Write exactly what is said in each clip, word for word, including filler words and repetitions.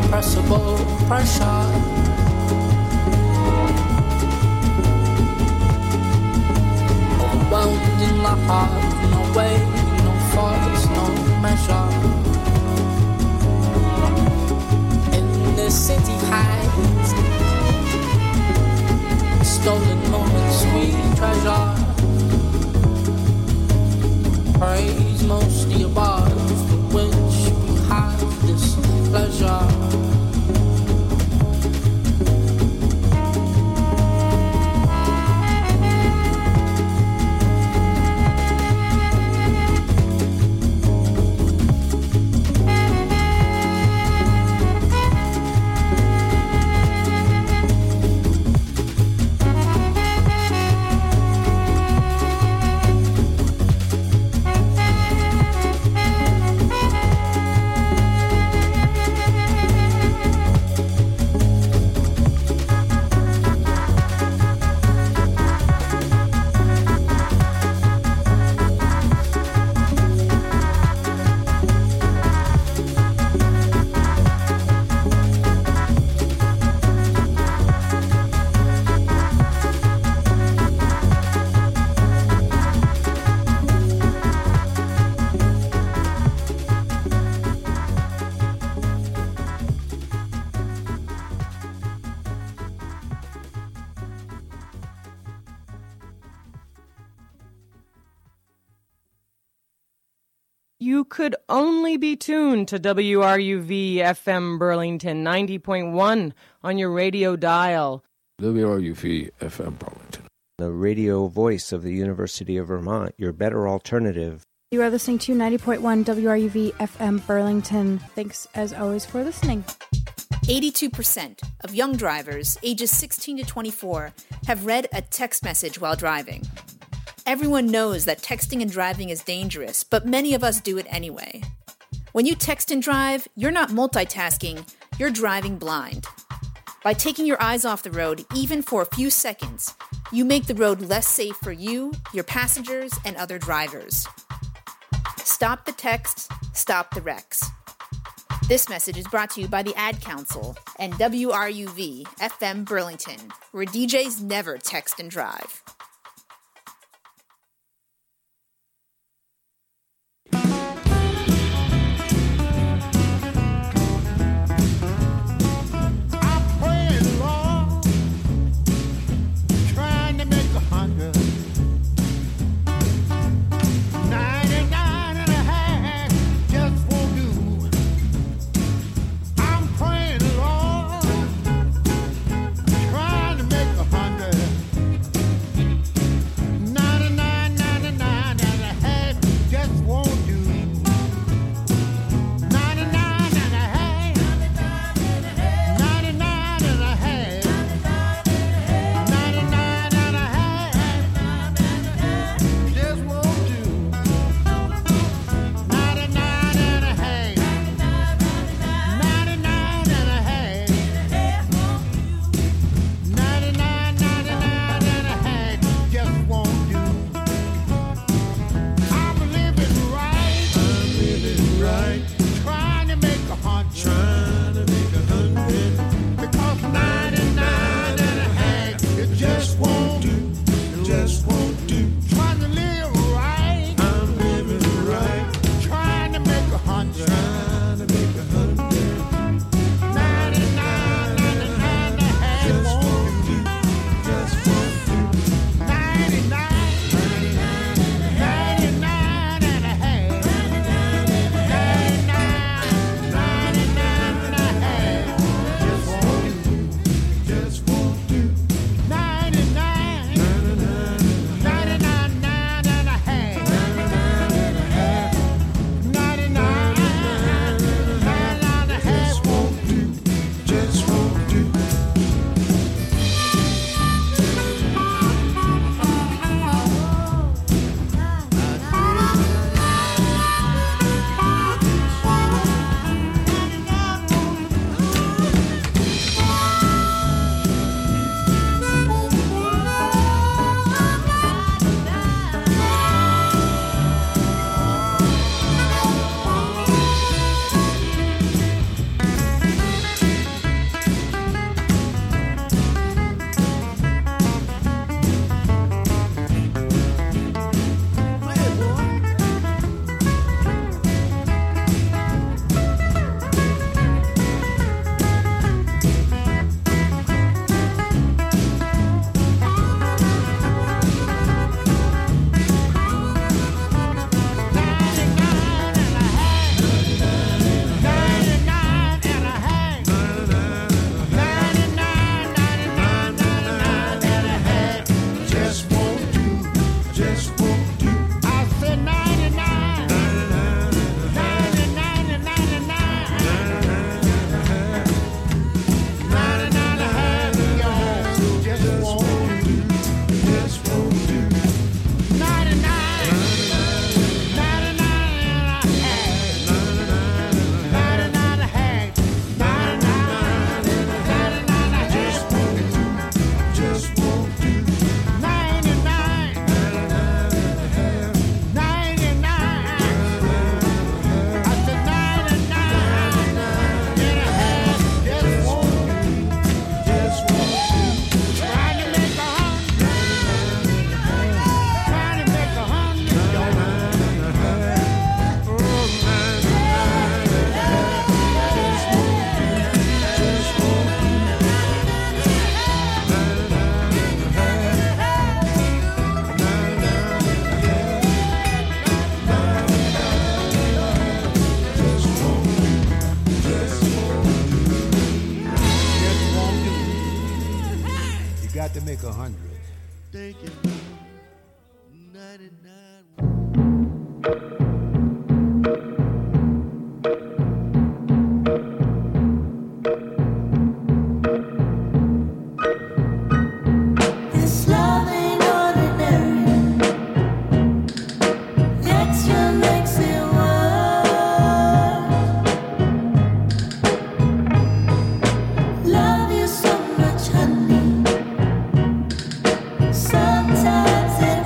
Incompressible pressure. Overwhelmed in the heart, no way, no force, no measure. In the city heights, stolen moments we treasure. Praise mostly above, for which we have this pleasure. You could only be tuned to W R U V F M Burlington ninety point one on your radio dial. W R U V F M Burlington, the radio voice of the University of Vermont, your better alternative. You are listening to ninety point one W R U V F M Burlington. Thanks, as always, for listening. eighty-two percent of young drivers ages sixteen to twenty-four have read a text message while driving. Everyone knows that texting and driving is dangerous, but many of us do it anyway. When you text and drive, you're not multitasking, you're driving blind. By taking your eyes off the road, even for a few seconds, you make the road less safe for you, your passengers, and other drivers. Stop the texts, stop the wrecks. This message is brought to you by the Ad Council and W R U V F M Burlington, where D Js never text and drive. Trying to make a hundred got to make a hundred. Thank you. ninety-nine. Sometimes it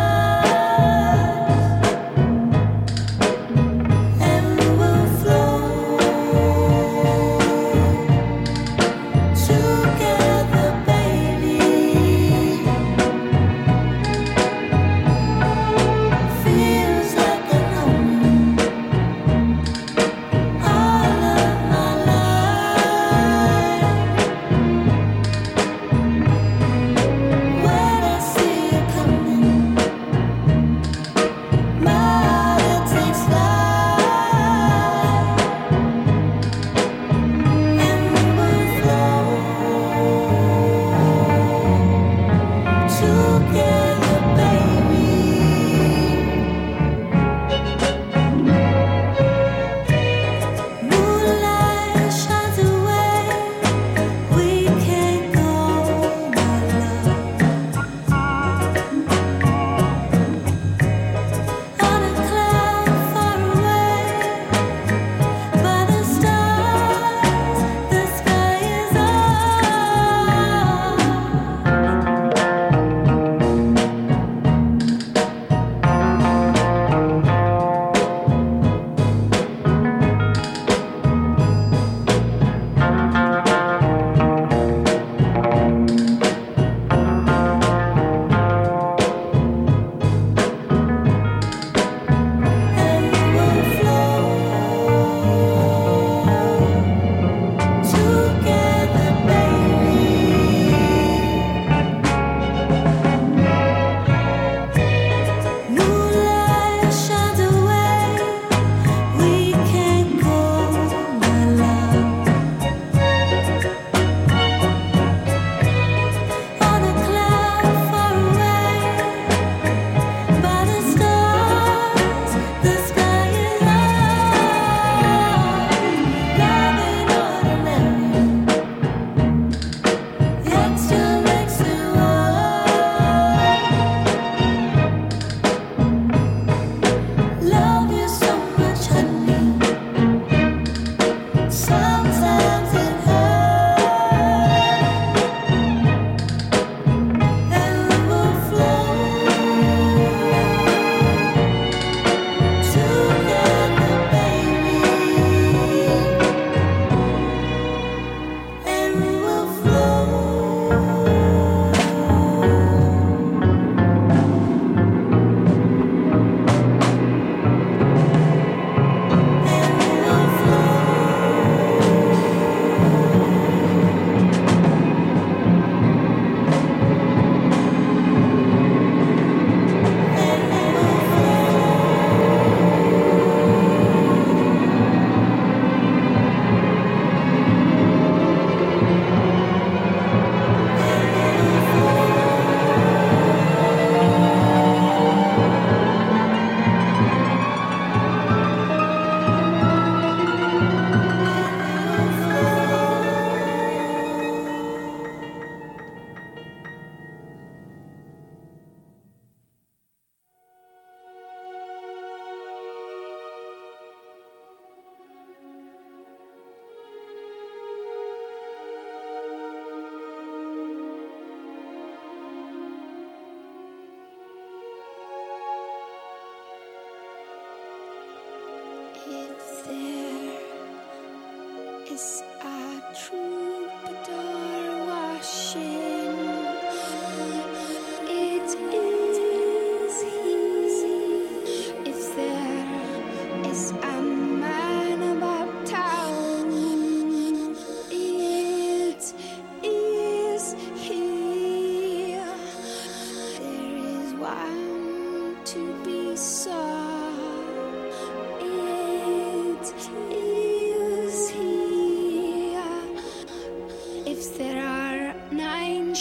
is a troubadour washing. It is he. If there is a man about town, it is he. There is one to be sought. If there are nine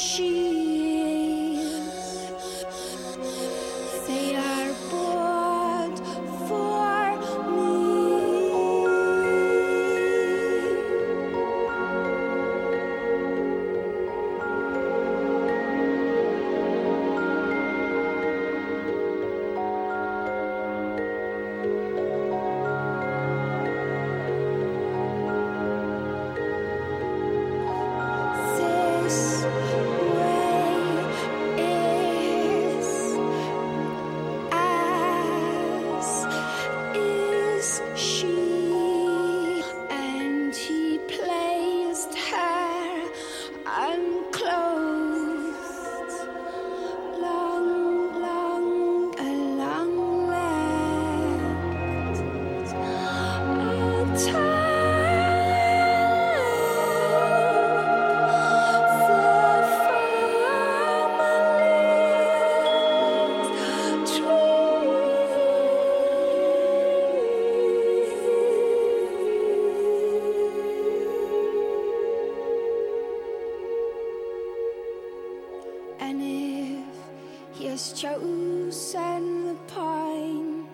has chosen the pines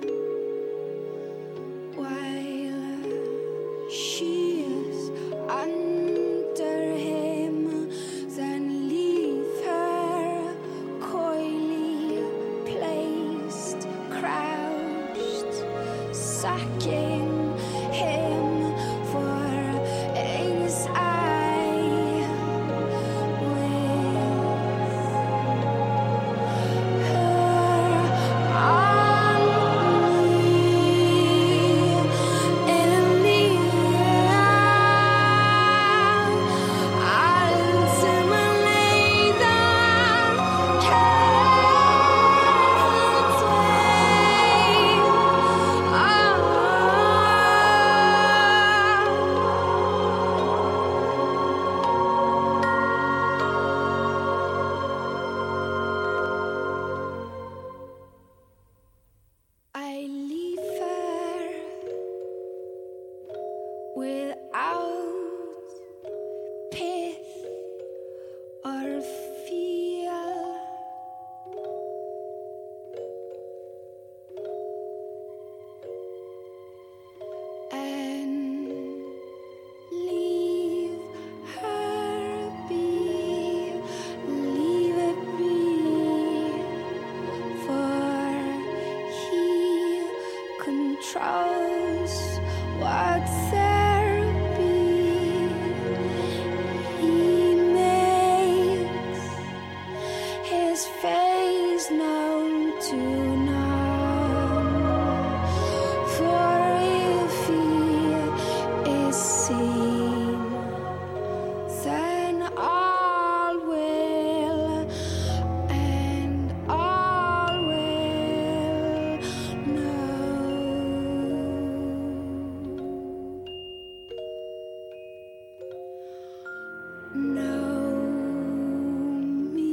while she is under him, then leave her coyly placed, crouched, sucking him for his eye with her on me in the I'll intimidate the cat's way. I leave her without pith or fear, and leave her be, leave it be, for he controls what there be. He makes his face known to none, for if he is seen, then all will, and all will know. Know me.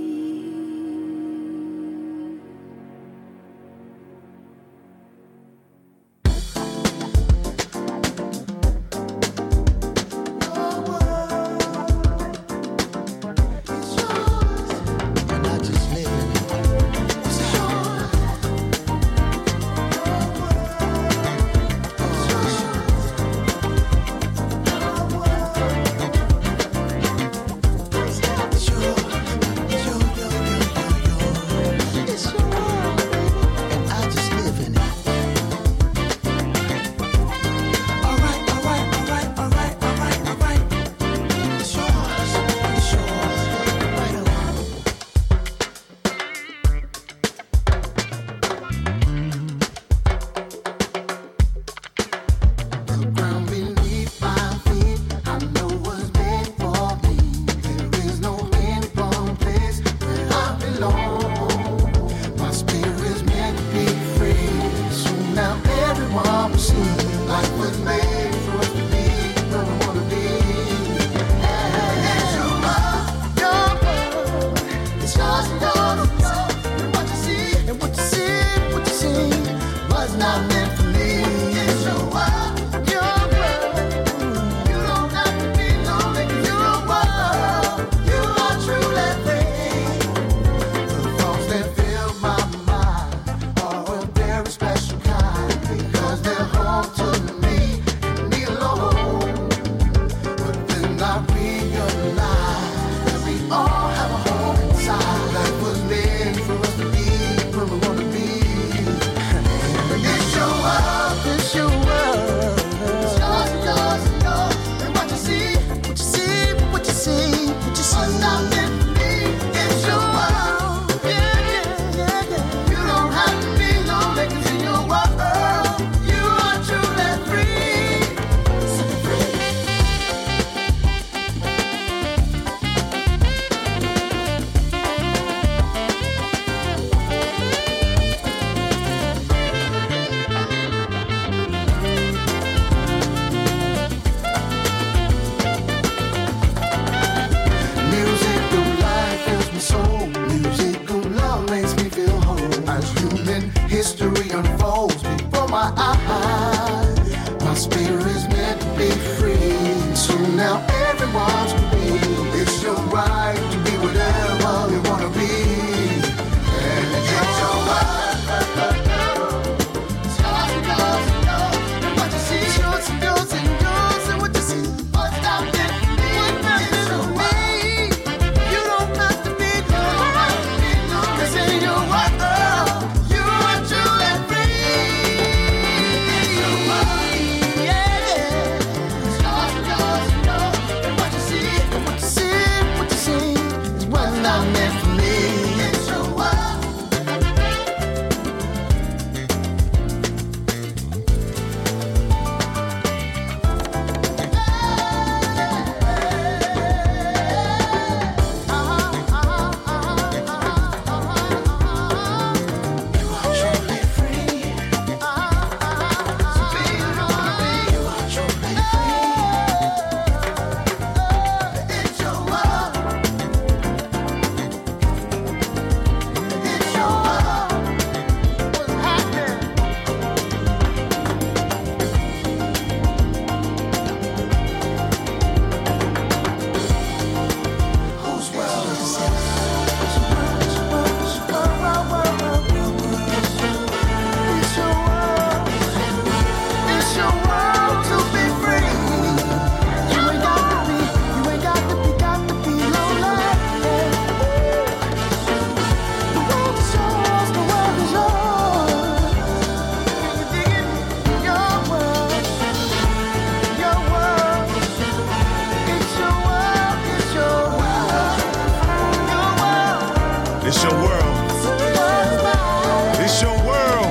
You're not just living it. It's yours. It's yours. It's your, your, your, your, your. It's your world, baby. And I just live in it. Alright, alright, alright, alright, alright, alright. It's yours. It's yours. Right along. The ground beneath my feet, I know was meant for me. There is no any wrong place where I belong. My spirit's meant to be free. Soon now everyone will see life was made for us to be where we wanna be. It's your world, your world. It's yours and yours and yours. And what you see, and what you see, what you see was not meant for me. It's your world, your world. You don't have to be lonely 'cause you're a world. You are truly free. The thoughts that fill my mind are a very special kind because they're home to me and me alone. But then I realize that we all have a home inside. Life was made for us to be where we wanna be. And it's your world, it's your world. It's yours and yours and yours. And what you see, what you see, what you see, what you see. Was not meant for me. It's your world. Yeah, yeah, yeah, yeah. You don't have to be lonely 'cause in your world, you are truly free. So free. Musical life fills my soul. Musical love makes me feel whole. As human history unfolds before my eyes, my spirit is meant to be free. So now everyone's free. It's your right to be whatever you wanna be. your world. It's your world.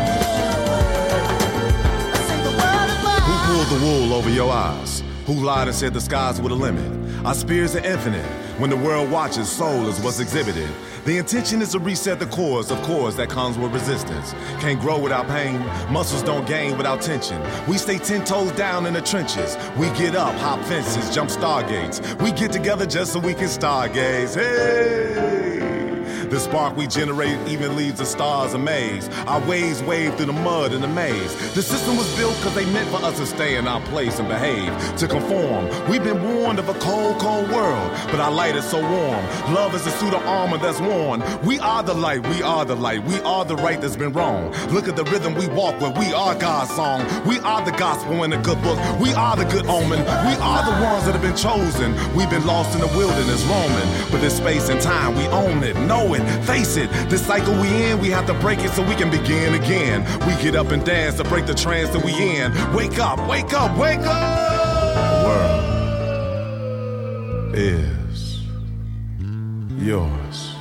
Who pulled the wool over your eyes? Who lied and said the skies were the limit? Our spirits are infinite. When the world watches, soul is what's exhibited. The intention is to reset the cores of cores that comes with resistance. Can't grow without pain. Muscles don't gain without tension. We stay ten toes down in the trenches. We get up, hop fences, jump stargates. We get together just so we can stargaze. Hey! The spark we generate even leaves the stars amazed. Our waves wave through the mud and the maze. The system was built because they meant for us to stay in our place and behave, to conform. We've been warned of a cold, cold world, but our light is so warm. Love is a suit of armor that's worn. We are the light, we are the light, we are the right that's been wrong. Look at the rhythm we walk with, we are God's song. We are the gospel in the good book, we are the good omen. We are the ones that have been chosen. We've been lost in the wilderness roaming, but this space and time we own it, know it. Face it, this cycle we in, we have to break it so we can begin again. We get up and dance to break the trance that we in. Wake up, wake up, wake up! The world is yours.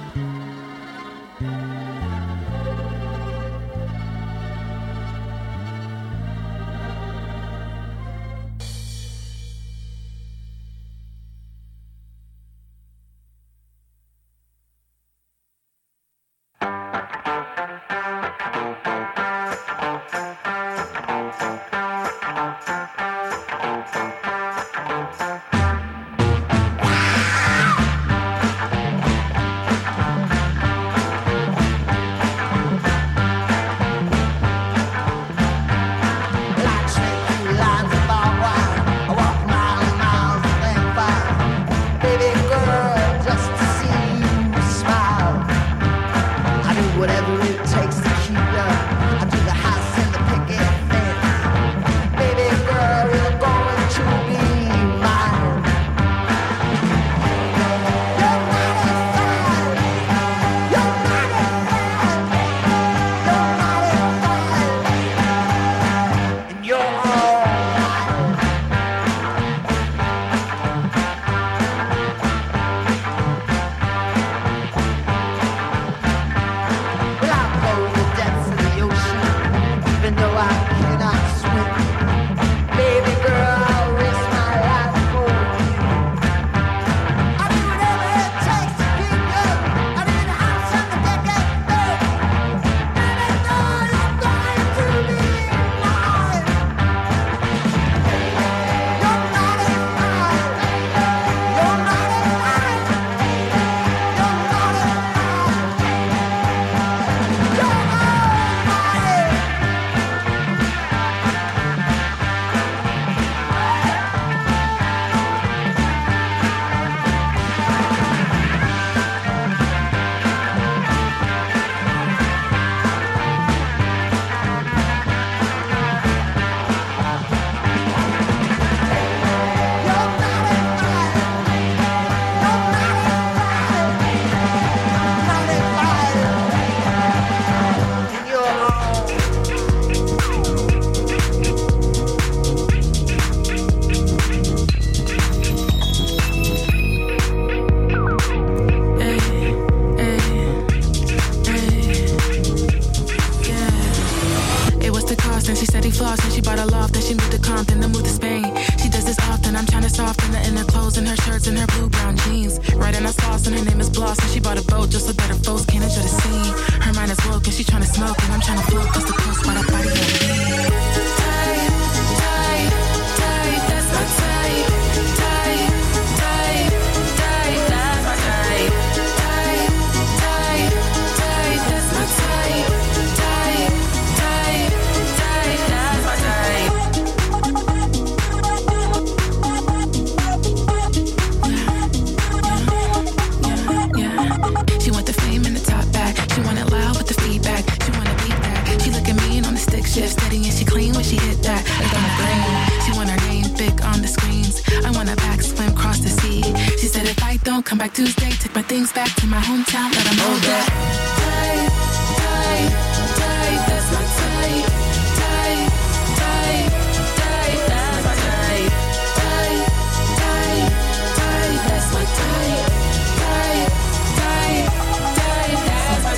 Come back Tuesday, take my things back to my hometown, let them know that. Tight, tight, tight, that's my tight. Tight, tight, tight, that's my tight. Tight, tight, tight, that's my tight. Tight, tight, tight, that's my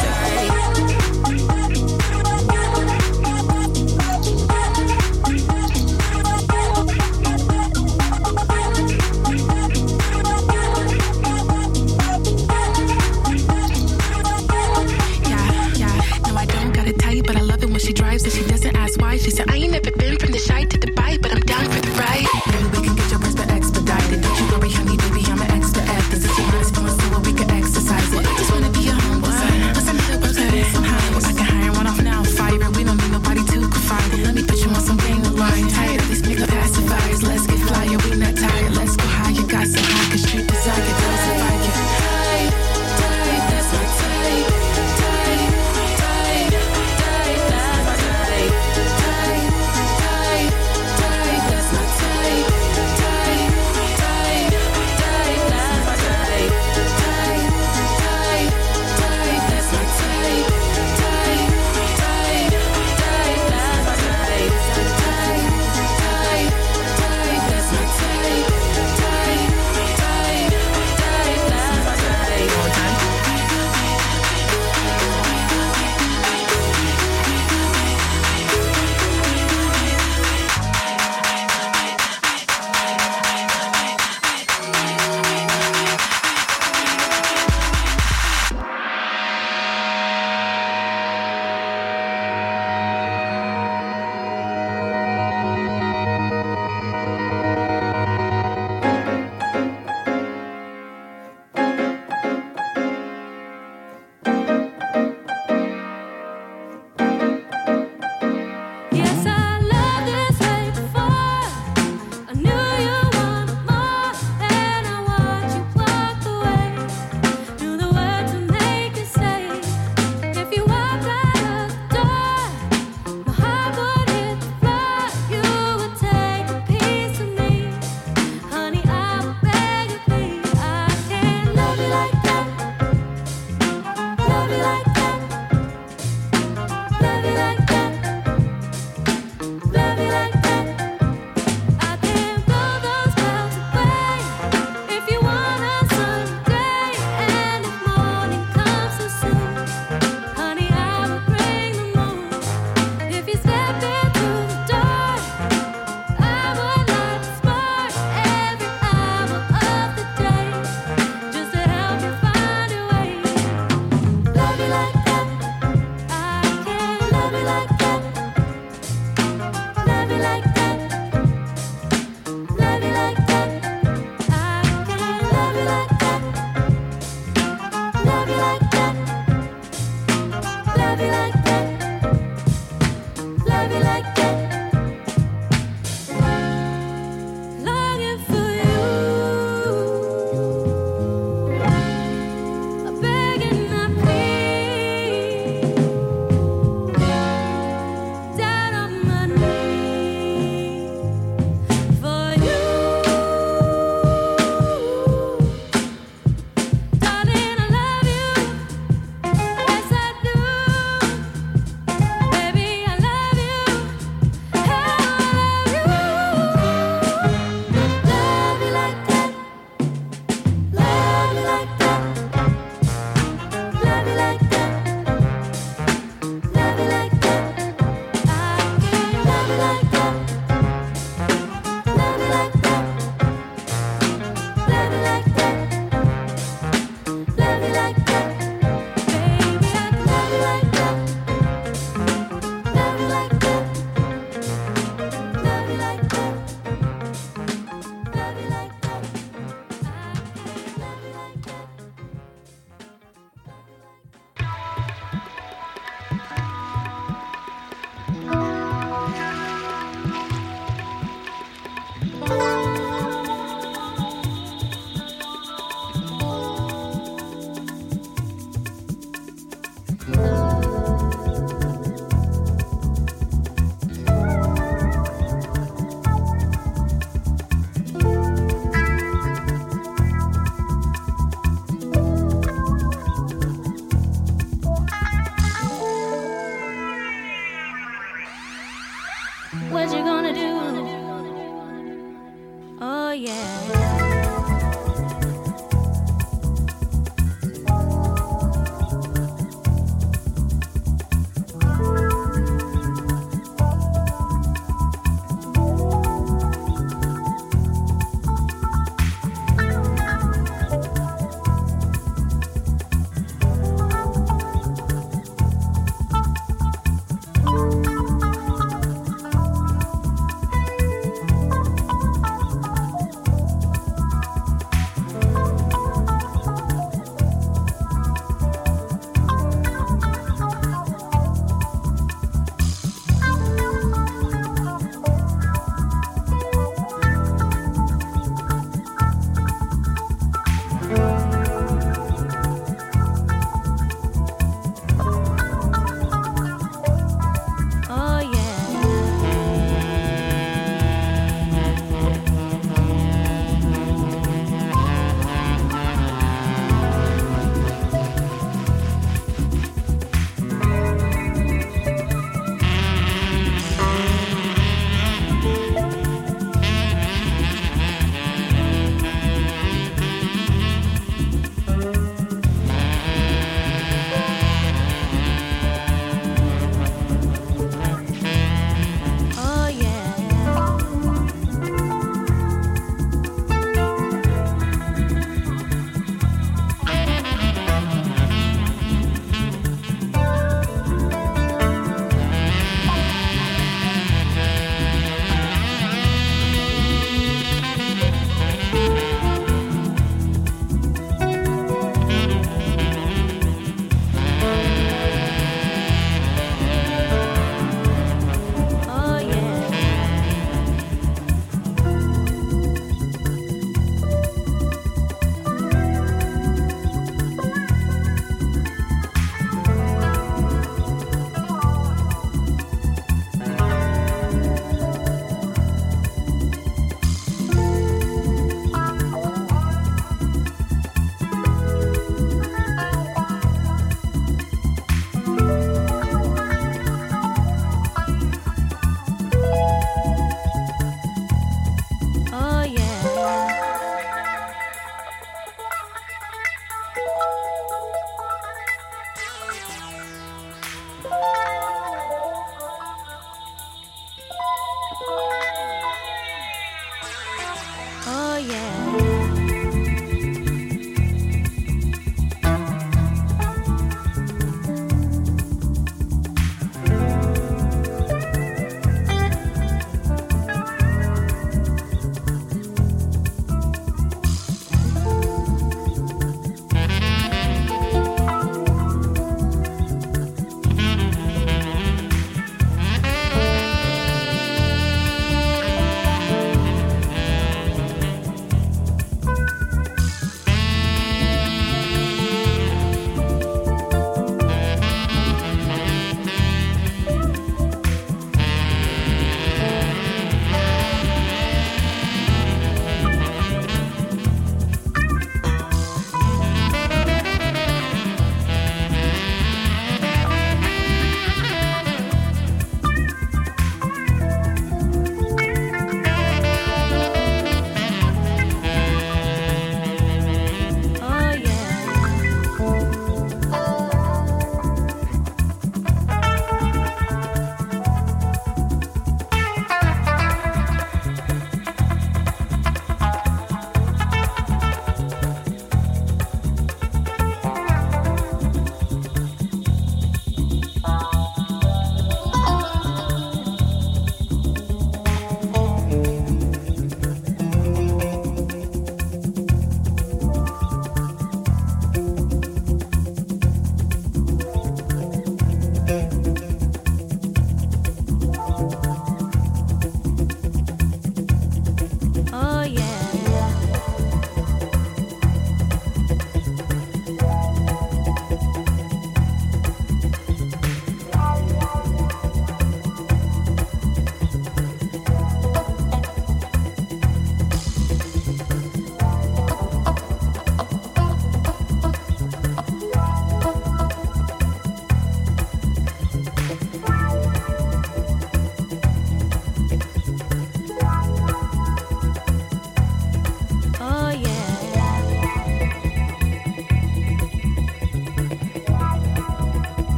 Oh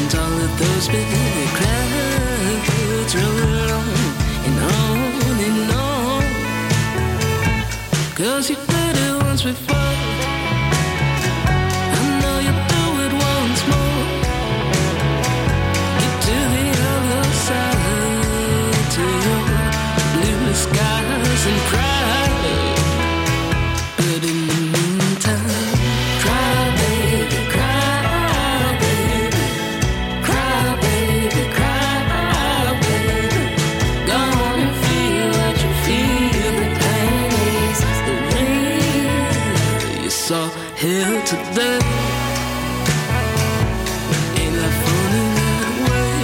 And all of those big clouds roll on and on and on. 'Cause you did it once before. I know you do it once more. Get to the other side, to your blue skies and cry. But in the meantime, cry baby, cry baby, cry baby, cry baby. Go on and feel what you feel. The pain is the real. You're so here today. Ain't life funny that way?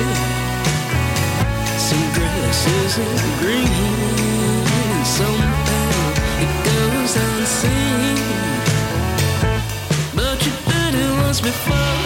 Some grass isn't green, and some bad it goes unseen. But you did it once before.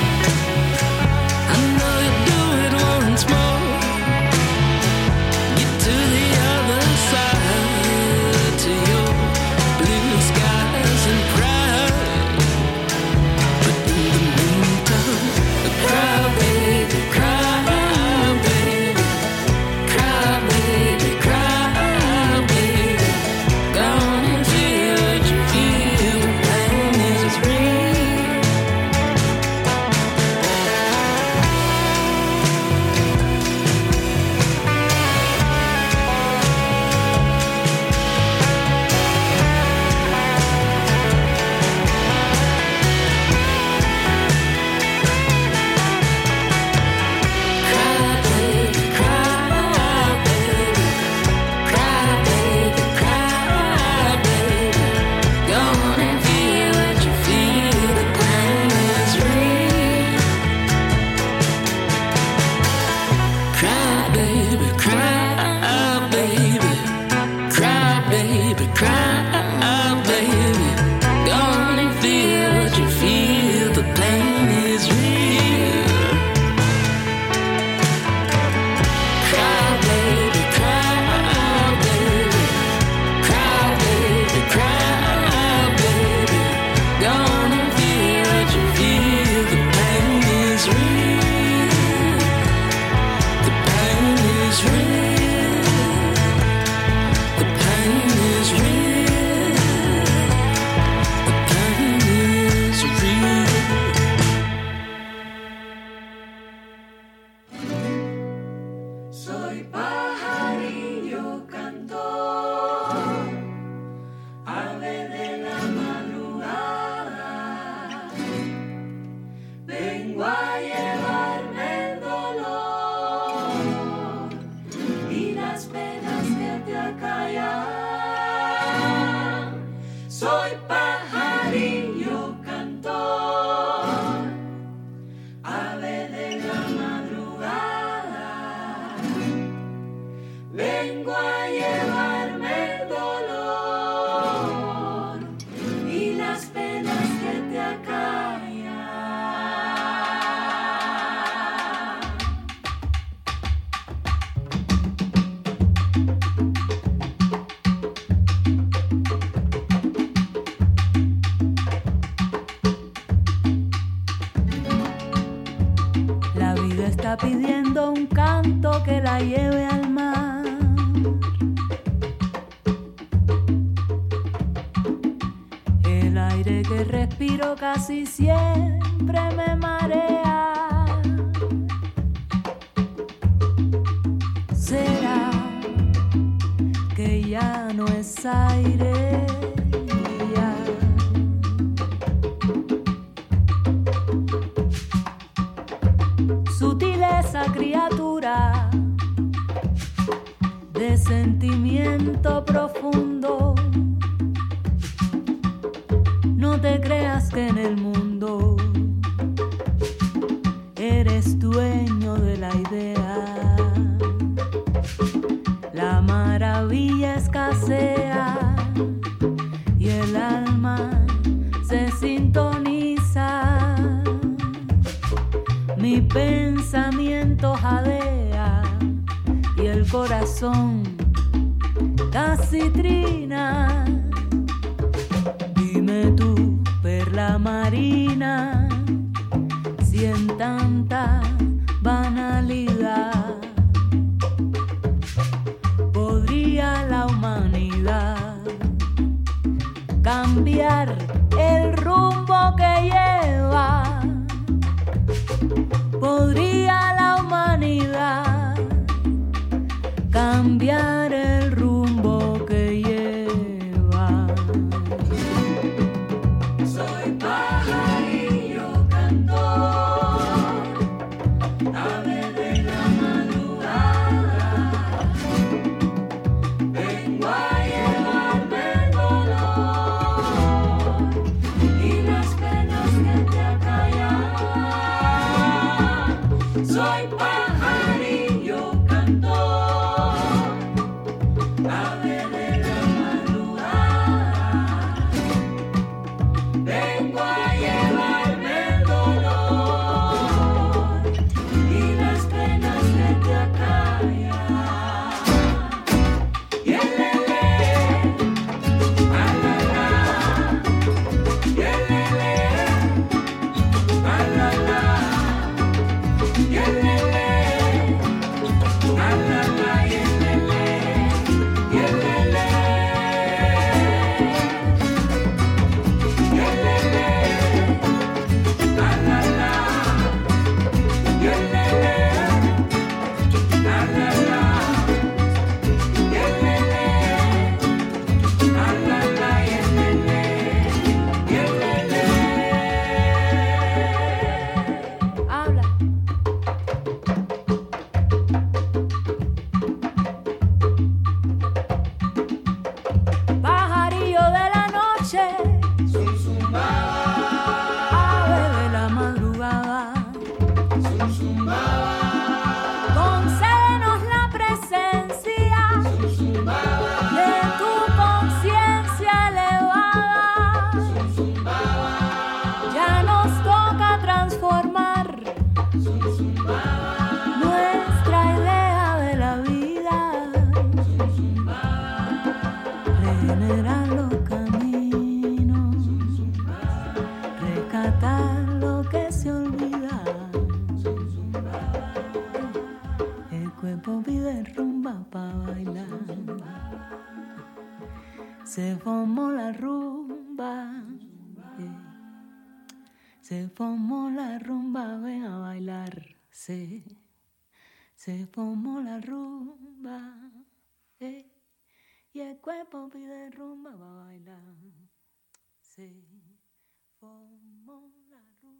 I know you do it once more. Get to the other side, to your blue skies and cry. But in the meantime, cry baby, cry baby, cry baby, cry baby. Go on and feel what you feel. The pain is real. Cry baby, cry baby, cry baby, cry baby. Go on and feel what you feel. The pain is real. Cry baby, cry baby, cry baby, cry baby. Go on and feel what you feel. The pain is real. Cry baby, cry baby, cry baby, cry baby. Go on and feel what you feel. The pain is real. The pain is real. The pain is real. The pain is real. Soy pajarillo cantor, ave de la madrugada. Vengo a llevarme el dolor y las penas que te acallan. Soy pajarillo cantor, ave de la madrugada. Vengo a llevarme el dolor y las penas que te acallan. La vida está pidiendo un canto que la lleve al mar. El aire que respiro casi siempre me marea. ¿Será que ya no es aire? Ya. Sutileza, criatura de sentimiento profundo. No te creas que en el mundo eres dueño de la idea. La maravilla escasea y el alma se sintoniza. Mi pensamiento jadea y el corazón casi trina. Dime tú, perla marina, si en tanta nuestra idea de la vida, regenerar los caminos, rescatar lo que se olvida. El cuerpo pide rumba pa' bailar. Se formó la rumba, eh. Se formó la rumba, ven a bailar. Se, se formó la rumba, eh. Y el cuerpo pide rumba pa' bailar. Se formó la rumba.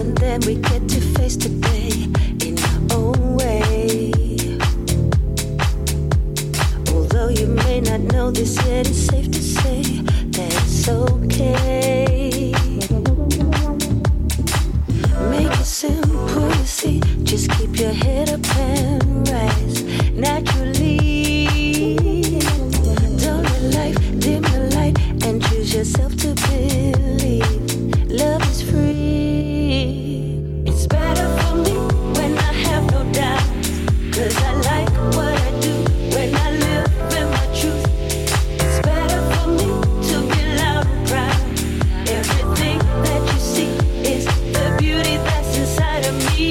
and then we get to face today in our own way. Although you may not know this yet, it's safe to say that it's okay. Make it simple, you see. Just keep your head up and rise naturally. Don't let life dim the light and choose yourself to believe. Love is free. It's better for me when I have no doubt, 'cause I like what I do when I live in my truth. It's better for me to be loud and proud. Everything that you see is the beauty that's inside of me.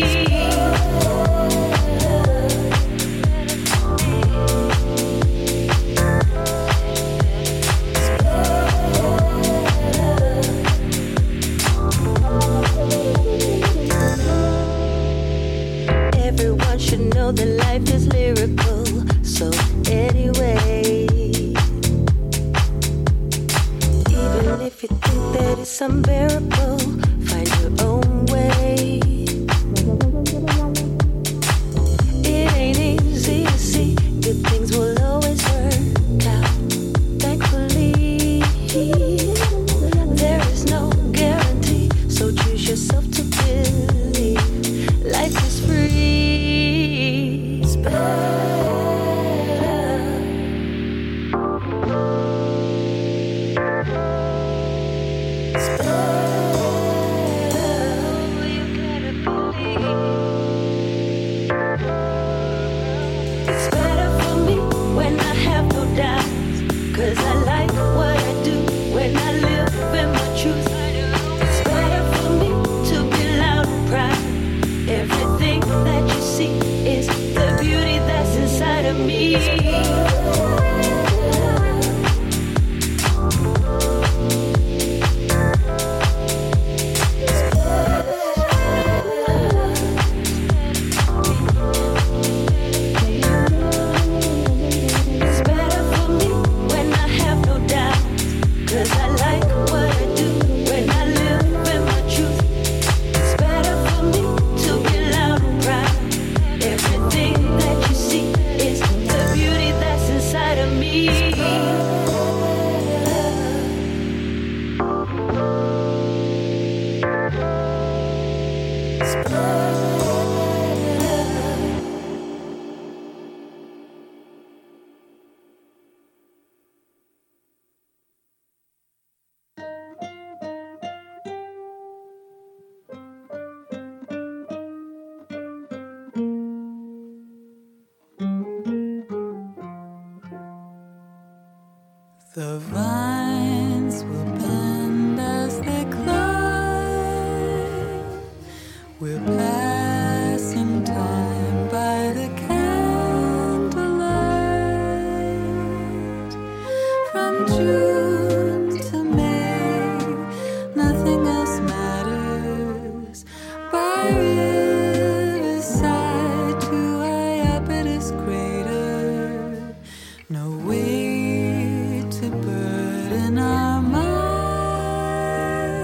Everyone should know that life is lyrical. So anyway, even if you think that it's unbearable, find your own way. It ain't easy to see. Good things will always work out. Thankfully, there is no guarantee. So choose yourself to believe. Life is free. It's better. It's better. You gotta believe. It's better for me when I have no doubts, 'cause I like what I do when I live in my truth. It's better for me to be loud and proud. Everything that you see is the beauty that's inside of me. It's better for me when I have no doubt, 'cause I like what I do when I live in my truth. It's better for me to be loud and proud. Everything that you see is the beauty that's inside of me. It's better. The vines will bend as they climb. We'll